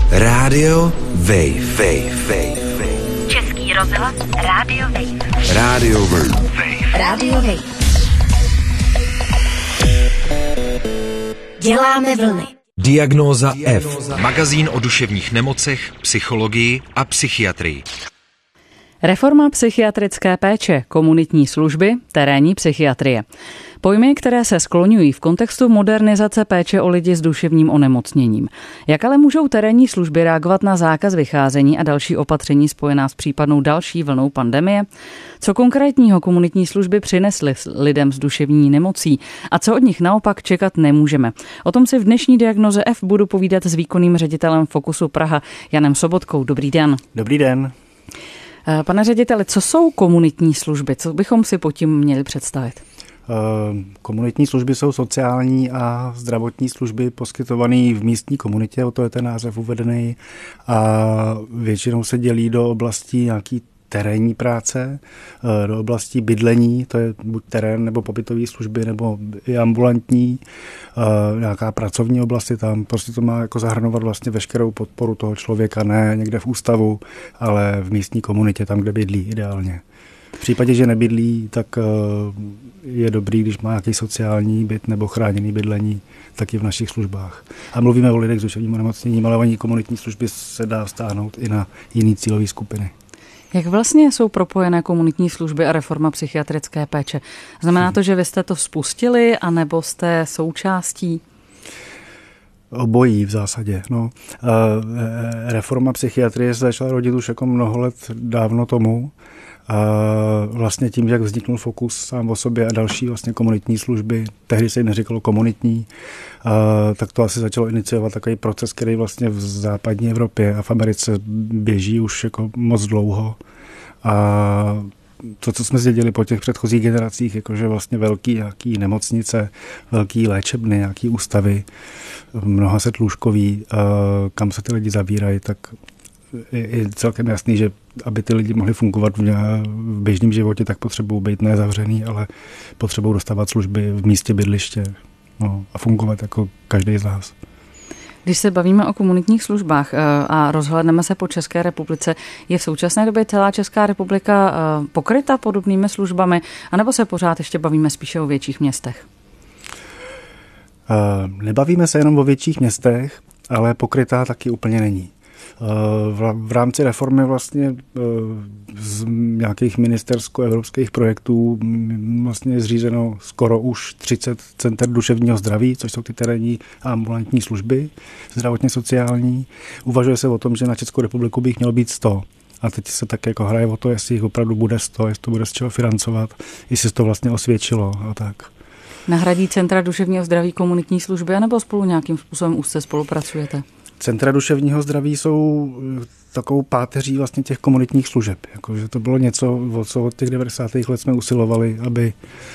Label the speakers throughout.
Speaker 1: Rádio Wave.
Speaker 2: Český rozhlas Rádio Wave.
Speaker 1: Rádio Wave.
Speaker 2: Rádio Wave. Děláme vlny.
Speaker 1: Diagnóza F.
Speaker 3: Magazín o duševních nemocech, psychologii a psychiatrii.
Speaker 4: Reforma psychiatrické péče, komunitní služby, terénní psychiatrie. Pojmy, které se skloňují v kontextu modernizace péče o lidi s duševním onemocněním. Jak ale můžou terénní služby reagovat na zákaz vycházení a další opatření spojená s případnou další vlnou pandemie? Co konkrétního komunitní služby přinesly lidem s duševní nemocí a co od nich naopak čekat nemůžeme? O tom si v dnešní Diagnoze F budu povídat s výkonným ředitelem Focusu Praha Janem Sobotkou. Dobrý den.
Speaker 5: Dobrý den.
Speaker 4: Pane řediteli, co jsou komunitní služby? Co bychom si pod tím měli představit?
Speaker 5: Komunitní služby jsou sociální a zdravotní služby poskytované v místní komunitě, o to je ten název uvedený, a většinou se dělí do oblastí nějaký terénní práce, do oblastí bydlení, to je buď terén nebo pobytové služby, nebo i ambulantní, nějaká pracovní oblasti, tam prostě to má jako zahrnovat vlastně veškerou podporu toho člověka, ne někde v ústavu, ale v místní komunitě, tam, kde bydlí ideálně. V případě, že nebydlí, tak je dobrý, když má nějaký sociální byt nebo chráněný bydlení, taky v našich službách. A mluvíme o lidech s duševním onemocněním, ale oni komunitní služby se dá vztáhnout i na jiné cílové skupiny.
Speaker 4: Jak vlastně jsou propojené komunitní služby a reforma psychiatrické péče? Znamená to, že vy jste to spustili, anebo jste součástí?
Speaker 5: Obojí v zásadě. No. Reforma psychiatrie se začala rodit už jako mnoho let dávno tomu. Vlastně tím, jak vzniknul Fokus sám o sobě a další vlastně komunitní služby, tehdy se jim neříkalo komunitní, tak to asi začalo iniciovat takový proces, který vlastně v západní Evropě a v Americe běží už jako moc dlouho. A to, co jsme zdědili po těch předchozích generacích, jakože vlastně velký nějaký nemocnice, velký léčebny, nějaký ústavy, mnoha set lůžkový, kam se ty lidi zavírají, tak je celkem jasný, že aby ty lidi mohli fungovat v běžném životě, tak potřebují být nezavřený, ale potřebují dostávat služby v místě bydliště, no, a fungovat jako každý z nás.
Speaker 4: Když se bavíme o komunitních službách a rozhlédneme se po České republice, je v současné době celá Česká republika pokryta podobnými službami, anebo se pořád ještě bavíme spíše o větších městech?
Speaker 5: Nebavíme se jenom o větších městech, ale pokrytá taky úplně není. V rámci reformy vlastně z nějakých ministersko-evropských projektů vlastně je zřízeno skoro už 30 center duševního zdraví, což jsou ty terénní a ambulantní služby, zdravotně sociální. Uvažuje se o tom, že na Českou republiku by jich mělo být 100. A teď se tak jako hraje o to, jestli jich opravdu bude 100, jestli to bude z čeho financovat, jestli se to vlastně osvědčilo a tak.
Speaker 4: Nahradí centra duševního zdraví komunitní služby, anebo spolu nějakým způsobem úzce spolupracujete?
Speaker 5: Centra duševního zdraví jsou takovou páteří vlastně těch komunitních služeb. Jakože to bylo něco, co od těch 90. let jsme usilovali, aby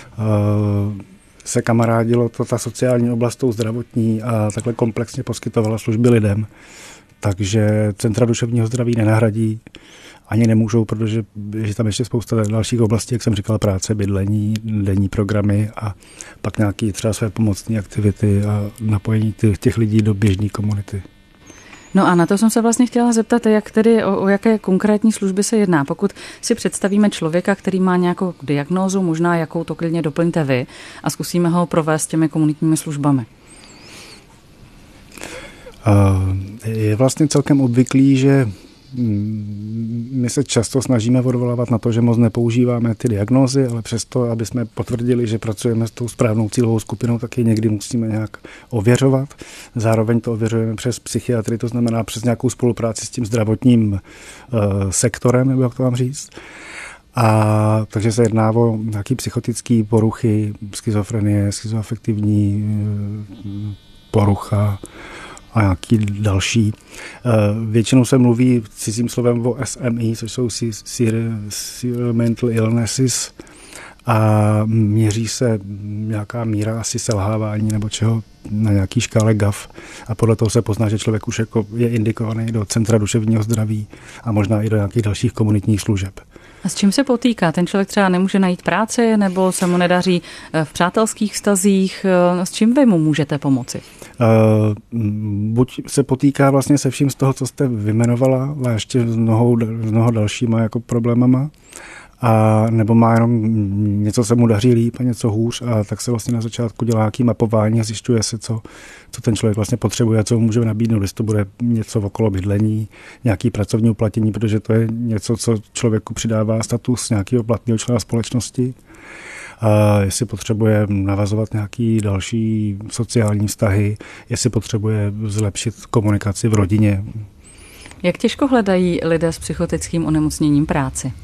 Speaker 5: se kamarádilo ta sociální oblast tou zdravotní a takhle komplexně poskytovala služby lidem. Takže centra duševního zdraví nenahradí, ani nemůžou, protože je tam ještě spousta dalších oblastí, jak jsem říkal, práce, bydlení, denní programy a pak nějaké třeba své pomocné aktivity a napojení těch lidí do běžné komunity.
Speaker 4: No a na to jsem se vlastně chtěla zeptat, jak tedy o jaké konkrétní služby se jedná. Pokud si představíme člověka, který má nějakou diagnózu, možná jakou to klidně doplňte vy, a zkusíme ho provést těmi komunitními službami.
Speaker 5: Je vlastně celkem obvyklý, že my se často snažíme odvolávat na to, že moc nepoužíváme ty diagnózy, ale přesto, aby jsme potvrdili, že pracujeme s tou správnou cílovou skupinou, tak ji někdy musíme nějak ověřovat. Zároveň to ověřujeme přes psychiatrii, to znamená přes nějakou spolupráci s tím zdravotním sektorem, nebo jak to mám říct. A takže se jedná o nějaké psychotické poruchy, schizofrenie, schizoafektivní porucha a nějaký další. Většinou se mluví cizím slovem o SMI, což jsou Serious Mental Illnesses, a měří se nějaká míra asi selhávání nebo čeho na nějaký škále GAF a podle toho se pozná, že člověk už jako je indikovaný do centra duševního zdraví a možná i do nějakých dalších komunitních služeb.
Speaker 4: A s čím se potýká? Ten člověk třeba nemůže najít práci nebo se mu nedaří v přátelských vztazích? S čím vy mu můžete pomoci?
Speaker 5: buď se potýká vlastně se vším z toho, co jste vyjmenovala, a ještě s mnoho dalšíma jako problémama, a nebo má jenom něco se mu daří líp a něco hůř, a tak se vlastně na začátku dělá nějaký mapování a zjišťuje se, co ten člověk vlastně potřebuje a co mu můžeme nabídnout, jestli to bude něco okolo bydlení, nějaký pracovní uplatnění, protože to je něco, co člověku přidává status nějakého platného člena společnosti. A jestli potřebuje navazovat nějaký další sociální vztahy, jestli potřebuje zlepšit komunikaci v rodině.
Speaker 4: Jak těžko hledají lidé s psychotickým onemocněním práci?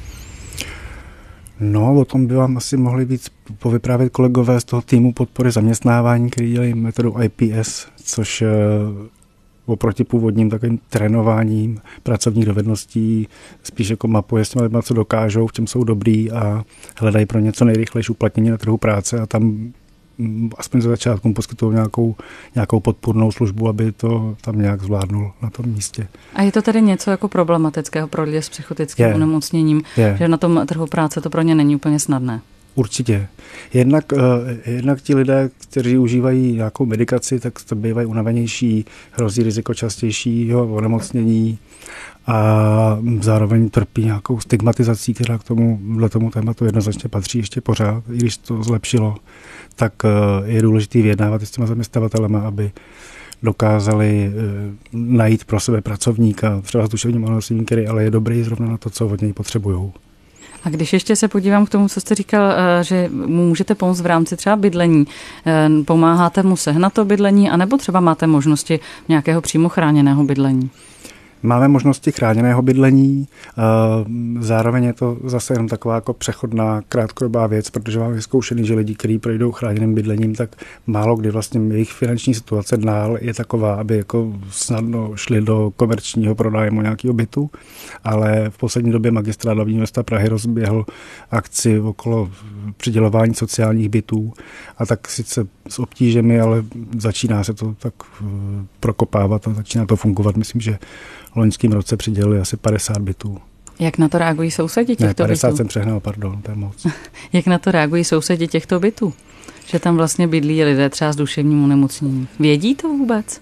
Speaker 5: No, o tom by vám asi mohli víc povyprávět kolegové z toho týmu podpory zaměstnávání, který dělají metodu IPS, což oproti původním takovým trénováním pracovních dovedností spíš jako mapuje s těmi lidmi, co dokážou, v čem jsou dobrý, a hledají pro něco nejrychlejší uplatnění na trhu práce, a tam aspoň za začátku poskytují nějakou podpůrnou službu, aby to tam nějak zvládnul na tom místě. A je
Speaker 4: to tedy něco jako problematického pro lidi s psychotickým onemocněním, že na tom trhu práce to pro ně není úplně snadné?
Speaker 5: Určitě. Jednak ti lidé, kteří užívají nějakou medikaci, tak to bývají unavenější, hrozí riziko častějšího onemocnění a zároveň trpí nějakou stigmatizací, která k tomu tématu jednoznačně patří ještě pořád. I když to zlepšilo, tak je důležité vyjednávat s těma zaměstnavatelema, aby dokázali najít pro sebe pracovníka, třeba s duševním onemocněním, který ale je dobrý zrovna na to, co od něj potřebujou.
Speaker 4: A když ještě se podívám k tomu, co jste říkal, že mu můžete pomoct v rámci třeba bydlení, pomáháte mu sehnat to bydlení, anebo třeba máte možnosti nějakého přímo chráněného bydlení?
Speaker 5: Máme možnosti chráněného bydlení, zároveň je to zase jenom taková jako přechodná krátkodobá věc, protože mám vyzkoušený, že lidi, kteří projdou chráněným bydlením, tak málo kdy vlastně jejich finanční situace dál je taková, aby jako snadno šli do komerčního pronájmu nějakého bytu, ale v poslední době magistrát hlavního města Prahy rozběhl akci okolo přidělování sociálních bytů, a tak sice s obtížemi, ale začíná se to tak prokopávat a začíná to fungovat. Myslím, že v loňském roce přidělili asi 50 bytů.
Speaker 4: Jak na to reagují sousedi těchto bytů?
Speaker 5: 50 jsem přehnal, pardon, to je moc.
Speaker 4: Jak na to reagují sousedi těchto bytů? Že tam vlastně bydlí lidé třeba s duševním onemocněním. Vědí to vůbec?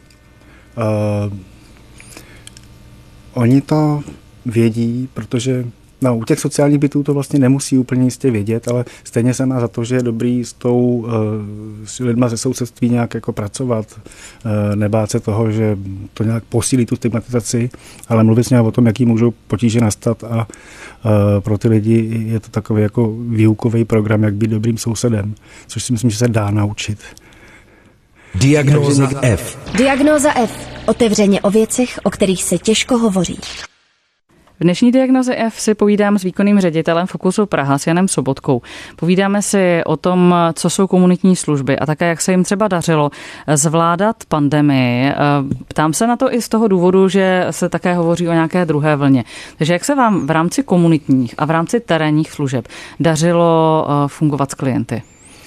Speaker 5: Oni to vědí, protože u těch sociálních bytů to vlastně nemusí úplně jistě vědět, ale stejně se má za to, že je dobrý s lidma ze sousedství nějak jako pracovat, nebát se toho, že to nějak posílí tu stigmatizaci, ale mluvit s nimi o tom, jaký můžou potíže nastat, a pro ty lidi je to takový jako výukový program, jak být dobrým sousedem, což si myslím, že se dá naučit.
Speaker 1: Diagnóza F.
Speaker 2: Diagnóza F. Otevřeně o věcech, o kterých se těžko hovoří.
Speaker 4: V dnešní Diagnoze F si povídám s výkonným ředitelem Fokusu Praha, s Janem Sobotkou. Povídáme si o tom, co jsou komunitní služby a také, jak se jim třeba dařilo zvládat pandemii. Ptám se na to i z toho důvodu, že se také hovoří o nějaké druhé vlně. Takže jak se vám v rámci komunitních a v rámci terénních služeb dařilo fungovat s klienty?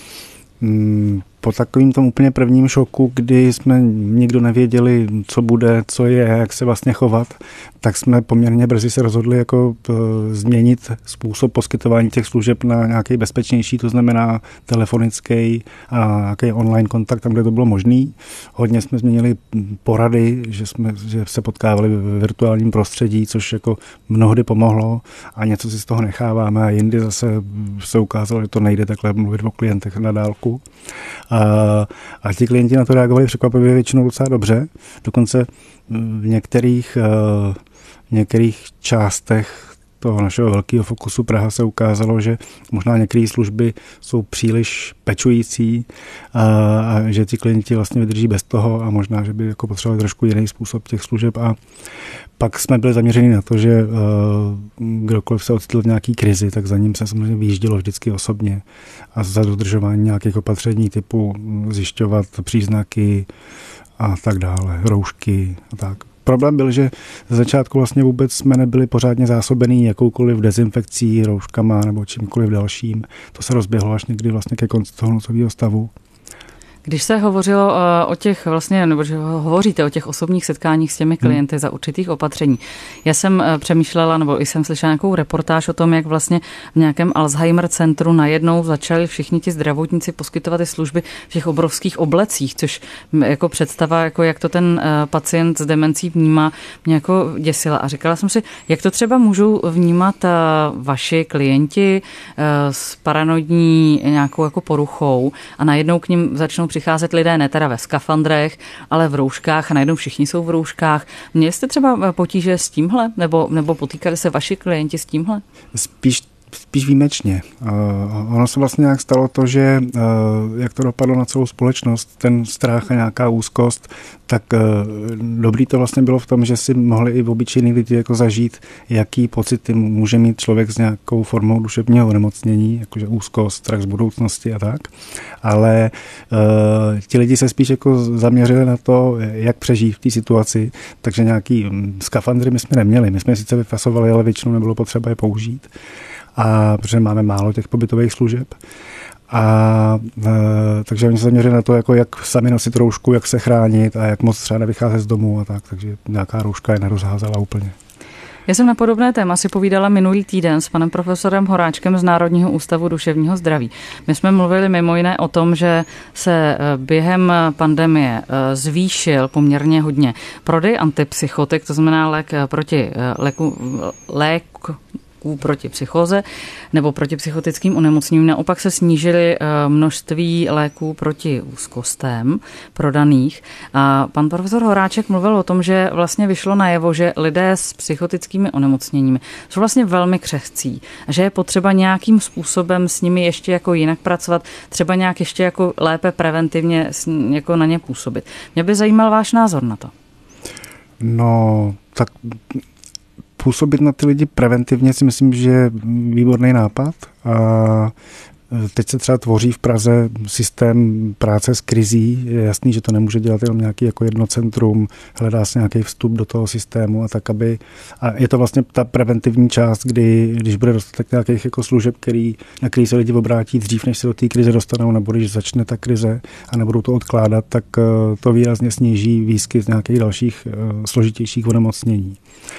Speaker 5: Po takovým tom úplně prvním šoku, kdy jsme nikdo nevěděli, co bude, co je, jak se vlastně chovat, tak jsme poměrně brzy se rozhodli jako změnit způsob poskytování těch služeb na nějaký bezpečnější, to znamená telefonický a nějaký online kontakt, tam, kde to bylo možný. Hodně jsme změnili porady, že se potkávali v virtuálním prostředí, což jako mnohdy pomohlo, a něco si z toho necháváme, a jindy zase se ukázalo, že to nejde takhle mluvit o klientech na dálku. A ti klienti na to reagovali překvapivě většinou docela dobře. Dokonce v některých částech toho našeho velkého Fokusu Praha se ukázalo, že možná některé služby jsou příliš pečující a že ti klienti vlastně vydrží bez toho, a možná, že by jako potřebovali trošku jiný způsob těch služeb. A pak jsme byli zaměřeni na to, že kdokoliv se ocitl v nějaký krizi, tak za ním se samozřejmě vyjíždělo vždycky osobně a za dodržování nějakých opatření typu zjišťovat příznaky a tak dále, roušky a tak. Problém byl, že ze začátku vlastně vůbec jsme nebyli pořádně zásobený jakoukoliv dezinfekcí, rouškama nebo čímkoliv dalším. To se rozběhlo až někdy vlastně ke konci toho nouzového stavu.
Speaker 4: Když se hovořilo o těch vlastně, nebo že hovoříte o těch osobních setkáních s těmi klienty za určitých opatření. Já jsem přemýšlela, nebo i jsem slyšela nějakou reportáž o tom, jak vlastně v nějakém Alzheimer centru najednou začali všichni ti zdravotníci poskytovat ty služby v těch obrovských oblecích, což jako představa, jako jak to ten pacient s demencí vnímá, mě jako děsila. A říkala jsem si, jak to třeba můžou vnímat vaši klienti s paranoidní nějakou jako poruchou a najednou k nim začnou přicházet lidé ne teda ve skafandrech, ale v rouškách a najednou všichni jsou v rouškách. Měli jste třeba potíže s tímhle? Nebo potýkali se vaši klienti s tímhle?
Speaker 5: Spíš výjimečně. Ono se vlastně nějak stalo to, že jak to dopadlo na celou společnost, ten strach a nějaká úzkost, tak dobrý to vlastně bylo v tom, že si mohli i obyčejní lidi jako zažít, jaký pocity může mít člověk s nějakou formou duševního onemocnění, jakože úzkost, strach z budoucnosti a tak. Ale ti lidi se spíš jako zaměřili na to, jak přežít v té situaci, takže nějaký skafandry my jsme neměli. My jsme sice vyfasovali, ale většinou nebylo potřeba je použít. A protože máme málo těch pobytových služeb. Takže oni se zaměřili na to, jako jak sami nosit roušku, jak se chránit a jak moc třeba nevycházet z domu a tak. Takže nějaká rouška je nerozházela úplně.
Speaker 4: Já jsem na podobné téma si povídala minulý týden s panem profesorem Horáčkem z Národního ústavu duševního zdraví. My jsme mluvili mimo jiné o tom, že se během pandemie zvýšil poměrně hodně prodej antipsychotik, to znamená léku proti psychóze nebo proti psychotickým onemocněním. Naopak se snížily množství léků proti úzkostem prodaných. A pan profesor Horáček mluvil o tom, že vlastně vyšlo najevo, že lidé s psychotickými onemocněními jsou vlastně velmi křehcí. Že je potřeba nějakým způsobem s nimi ještě jako jinak pracovat, třeba nějak ještě jako lépe preventivně jako na ně působit. Mě by zajímal váš názor na to.
Speaker 5: No, tak působit na ty lidi preventivně si myslím, že je výborný nápad. A teď se třeba tvoří v Praze systém práce s krizí. Je jasný, že to nemůže dělat jenom nějaký jako jedno centrum, hledá se nějaký vstup do toho systému a tak, aby... A je to vlastně ta preventivní část, když bude dostatek nějakých jako služeb, na který se lidi obrátí dřív, než se do té krize dostanou, nebo když začne ta krize a nebudou to odkládat, tak to výrazně sníží výskyt nějakých dalších složitějších onemocnění.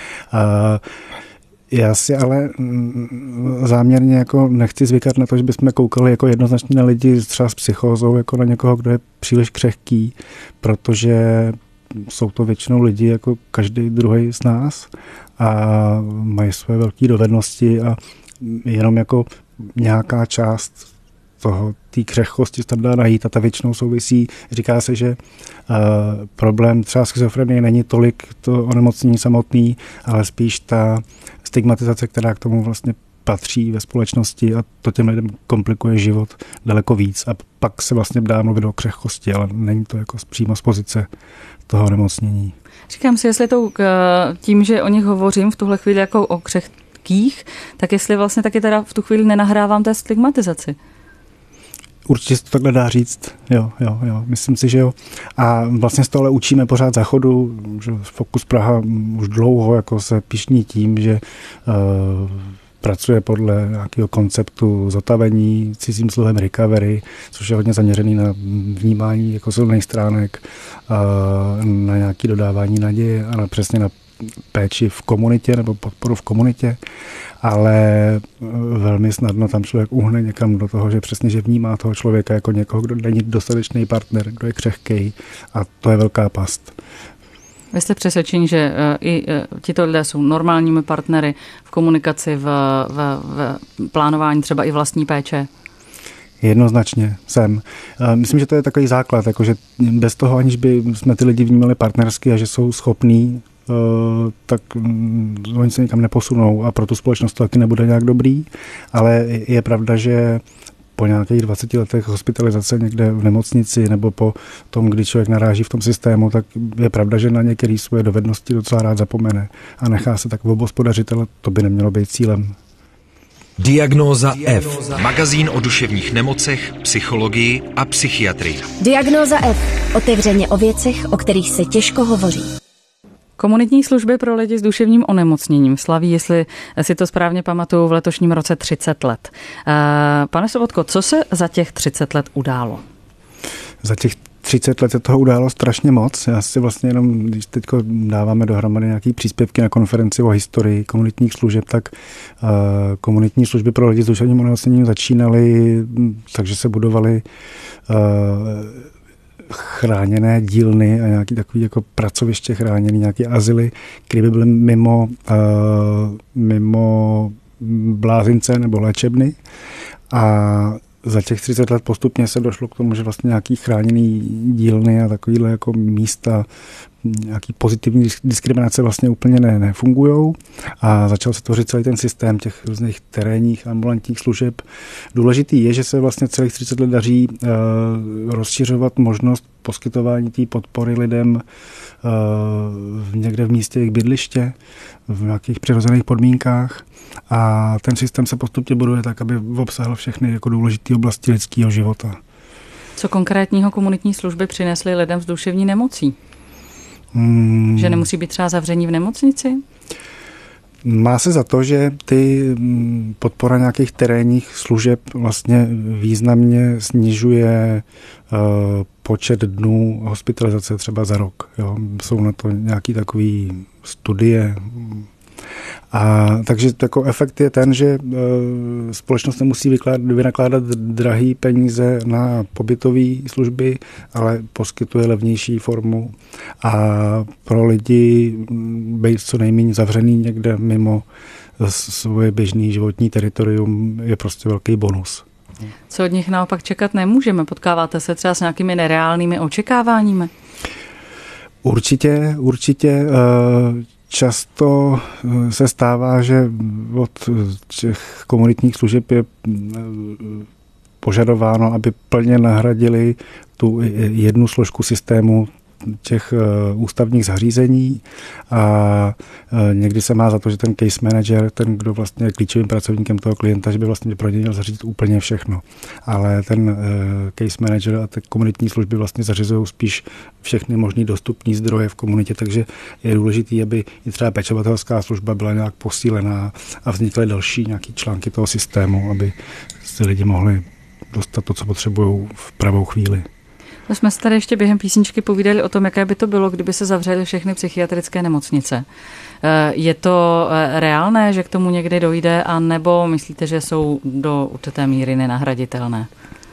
Speaker 5: Já si ale záměrně jako nechci zvykat na to, že bychom koukali jako jednoznačně na lidi třeba s psychózou, jako na někoho, kdo je příliš křehký, protože jsou to většinou lidi jako každý druhý z nás a mají své velké dovednosti a jenom jako nějaká část té křehkosti se tam dá najít a ta většinou souvisí. Říká se, že problém třeba schizofrenie není tolik to onemocnění samotný, ale spíš ta stigmatizace, která k tomu vlastně patří ve společnosti a to těm lidem komplikuje život daleko víc a pak se vlastně dá mluvit o křehkosti, ale není to jako přímo z pozice toho onemocnění.
Speaker 4: Říkám si, jestli tím, že o nich hovořím v tuhle chvíli jako o křehkých, tak jestli vlastně taky teda v tu chvíli nenahrávám té stigmatizaci.
Speaker 5: Určitě se to takhle dá říct, jo, myslím si, že jo. A vlastně z toho ale učíme pořád za chodu, že Focus Praha už dlouho jako se pyšní tím, že pracuje podle nějakého konceptu zotavení cizím slovem recovery, což je hodně zaměřený na vnímání jako silných stránek, na nějaké dodávání naděje a přesně na péči v komunitě nebo podporu v komunitě, ale velmi snadno tam člověk uhne někam do toho, že přesně, že vnímá toho člověka jako někoho, kdo není dostatečný partner, kdo je křehkej a to je velká past.
Speaker 4: Vy jste přesvědčeni, že i tito lidé jsou normálními partnery v komunikaci, v plánování třeba i vlastní péče?
Speaker 5: Jednoznačně jsem. Myslím, že to je takový základ, jakože bez toho, aniž by jsme ty lidi vnímali partnersky a že jsou schopní, tak oni se nikam neposunou a pro tu společnost to taky nebude nějak dobrý, ale je pravda, že po nějakých 20 letech hospitalizace někde v nemocnici nebo po tom, kdy člověk naráží v tom systému, tak je pravda, že na některé svoje dovednosti docela rád zapomene a nechá se tak obhospodařit, ale to by nemělo být cílem.
Speaker 1: Diagnóza F.
Speaker 3: Magazín o duševních nemocech, psychologii a psychiatrii.
Speaker 2: Diagnóza F. Otevřeně o věcech, o kterých se těžko hovoří.
Speaker 4: Komunitní služby pro lidi s duševním onemocněním slaví, jestli si to správně pamatuju, v letošním roce 30 let. Pane Sobotko, co se za těch 30 let událo?
Speaker 5: Za těch 30 let se toho událo strašně moc. Já si vlastně jenom, když teď dáváme dohromady nějaké příspěvky na konferenci o historii komunitních služeb, tak komunitní služby pro lidi s duševním onemocněním začínaly, takže se budovaly chráněné dílny a nějaký takový jako pracoviště chráněný, nějaké azyly, které by byly mimo blázince nebo léčebny. A za těch 30 let postupně se došlo k tomu, že vlastně nějaký chráněný dílny a takovýhle jako místa, nějaký pozitivní diskriminace vlastně úplně nefungujou a začal se tvořit celý ten systém těch různých terénních ambulantních služeb. Důležitý je, že se vlastně celých 30 let daří rozšiřovat možnost poskytování té podpory lidem někde v místě jejich bydliště, v nějakých přirozených podmínkách. A ten systém se postupně buduje tak, aby obsahl všechny jako důležité oblasti lidského života.
Speaker 4: Co konkrétního komunitní služby přinesly lidem s duševní nemocí? Že nemusí být třeba zavření v nemocnici?
Speaker 5: Má se za to, že ty podpora nějakých terénních služeb vlastně významně snižuje počet dnů hospitalizace třeba za rok. Jo? Jsou na to nějaké takové studie. A takže jako efekt je ten, že společnost nemusí vynakládat drahé peníze na pobytové služby, ale poskytuje levnější formu a pro lidi být co nejméně zavřený někde mimo svoje běžné životní teritorium je prostě velký bonus.
Speaker 4: Co od nich naopak čekat nemůžeme? Potkáváte se třeba s nějakými nereálnými očekáváními?
Speaker 5: Určitě. Často se stává, že od těch komunitních služeb je požadováno, aby plně nahradili tu jednu složku systému těch ústavních zařízení a někdy se má za to, že ten case manager, ten, kdo vlastně je klíčovým pracovníkem toho klienta, že by vlastně pro něj měl zařídit úplně všechno. Ale ten case manager a ty komunitní služby vlastně zařizují spíš všechny možný dostupné zdroje v komunitě, takže je důležité, aby i třeba pečovatelská služba byla nějak posílená a vznikly další nějaký články toho systému, aby si lidi mohli dostat to, co potřebují v pravou chvíli.
Speaker 4: Jsme se tady ještě během písničky povídali o tom, jaké by to bylo, kdyby se zavřely všechny psychiatrické nemocnice. Je to reálné, že k tomu někdy dojde, anebo myslíte, že jsou do určité míry nenahraditelné?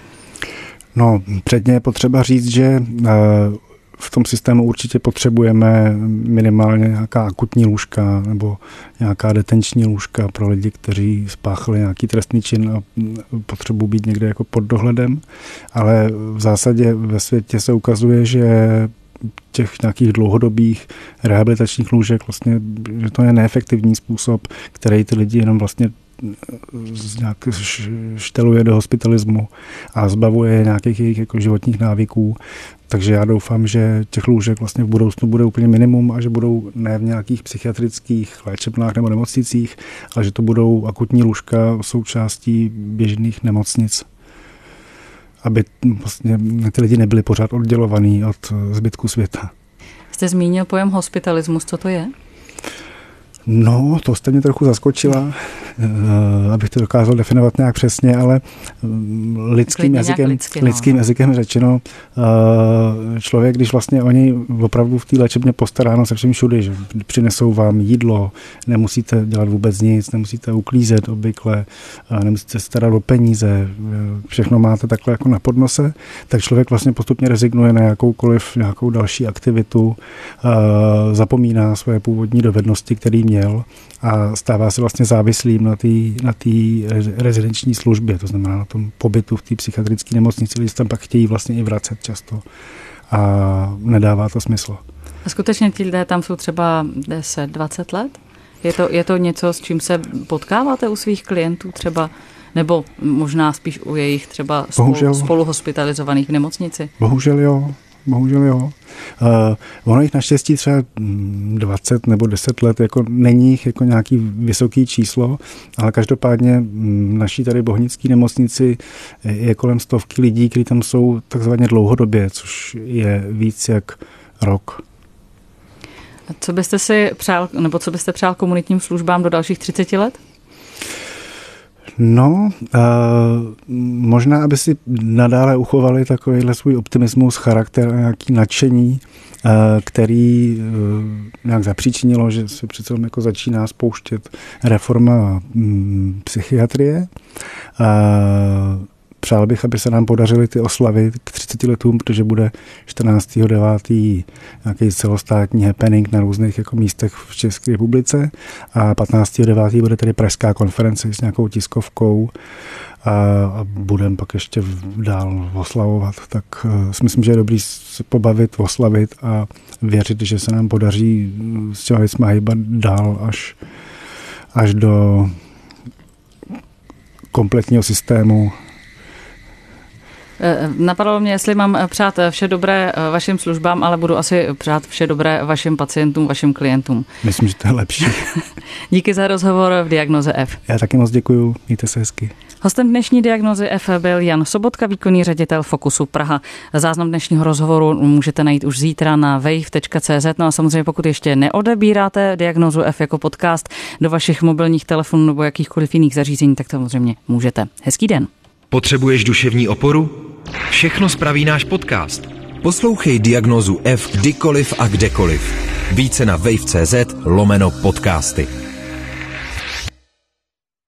Speaker 5: No, předně je potřeba říct, že v tom systému určitě potřebujeme minimálně nějaká akutní lůžka nebo nějaká detenční lůžka pro lidi, kteří spáchali nějaký trestný čin a potřebují být někde jako pod dohledem, ale v zásadě ve světě se ukazuje, že těch nějakých dlouhodobých rehabilitačních lůžek vlastně, že to je neefektivní způsob, který ty lidi jenom vlastně nějak šteluje do hospitalismu a zbavuje nějakých jejich jako životních návyků. Takže já doufám, že těch lůžek vlastně v budoucnu bude úplně minimum a že budou ne v nějakých psychiatrických léčebnách nebo nemocnicích, ale že to budou akutní lůžka součástí běžných nemocnic, aby vlastně ty lidi nebyli pořád oddělovaní od zbytku světa.
Speaker 4: Jste zmínil pojem hospitalismus, co to je?
Speaker 5: No, to jste mě trochu zaskočila, abych to dokázal definovat nějak přesně, ale lidským jazykem řečeno, člověk, když vlastně oni opravdu v té léčebně postaráno se všem všude, že přinesou vám jídlo, nemusíte dělat vůbec nic, nemusíte uklízet obvykle, nemusíte starat o peníze, všechno máte takhle jako na podnose, tak člověk vlastně postupně rezignuje na nějakou další aktivitu, zapomíná své původní dovednosti, který měl a stává se vlastně závislým na té rezidenční službě, to znamená na tom pobytu v té psychiatrické nemocnici, lidi tam pak chtějí vlastně i vracet často a nedává to smysl.
Speaker 4: A skutečně ti lidé tam jsou třeba 10-20 let? Je to něco, s čím se potkáváte u svých klientů třeba, nebo možná spíš u jejich třeba spoluhospitalizovaných v nemocnici?
Speaker 5: Bohužel jo. Ono jich naštěstí třeba 20 nebo 10 let jako není jich jako nějaký vysoký číslo, ale každopádně naší tady bohnické nemocnici je kolem 100 lidí, kteří tam jsou takzvaně dlouhodobě, což je víc jak rok.
Speaker 4: Co byste si přál, nebo co byste přál komunitním službám do dalších 30 let?
Speaker 5: Možná, aby si nadále uchovali takovýhle svůj optimismus, charakter a nějaký nadšení, který nějak zapříčinilo, že se přece jako začíná spouštět reforma psychiatrie. Přál bych, aby se nám podařily ty oslavy k 30 letům, protože bude 14.9. nějaký celostátní happening na různých jako místech v České republice a 15.9. bude tedy pražská konference s nějakou tiskovkou a budeme pak ještě dál oslavovat. Tak si myslím, že je dobrý se pobavit, oslavit a věřit, že se nám podaří s těma věcmi hýbat dál až do kompletního systému.
Speaker 4: Napadlo mě, jestli mám přát vše dobré vašim službám, ale budu asi přát vše dobré vašim pacientům, vašim klientům.
Speaker 5: Myslím, že to je lepší.
Speaker 4: Díky za rozhovor v Diagnoze F.
Speaker 5: Já taky moc děkuju, mějte se hezky.
Speaker 4: Hostem dnešní Diagnozy F byl Jan Sobotka, výkonný ředitel Focusu Praha. Záznam dnešního rozhovoru můžete najít už zítra na wave.cz. No a samozřejmě pokud ještě neodebíráte Diagnozu F jako podcast do vašich mobilních telefonů nebo jakýchkoliv jiných zařízení, tak samozřejmě můžete. Hezký den.
Speaker 3: Potřebuješ duševní oporu? Všechno spraví náš podcast.
Speaker 1: Poslouchej Diagnózu F kdykoliv a kdekoliv. Více na wave.cz/podcasty.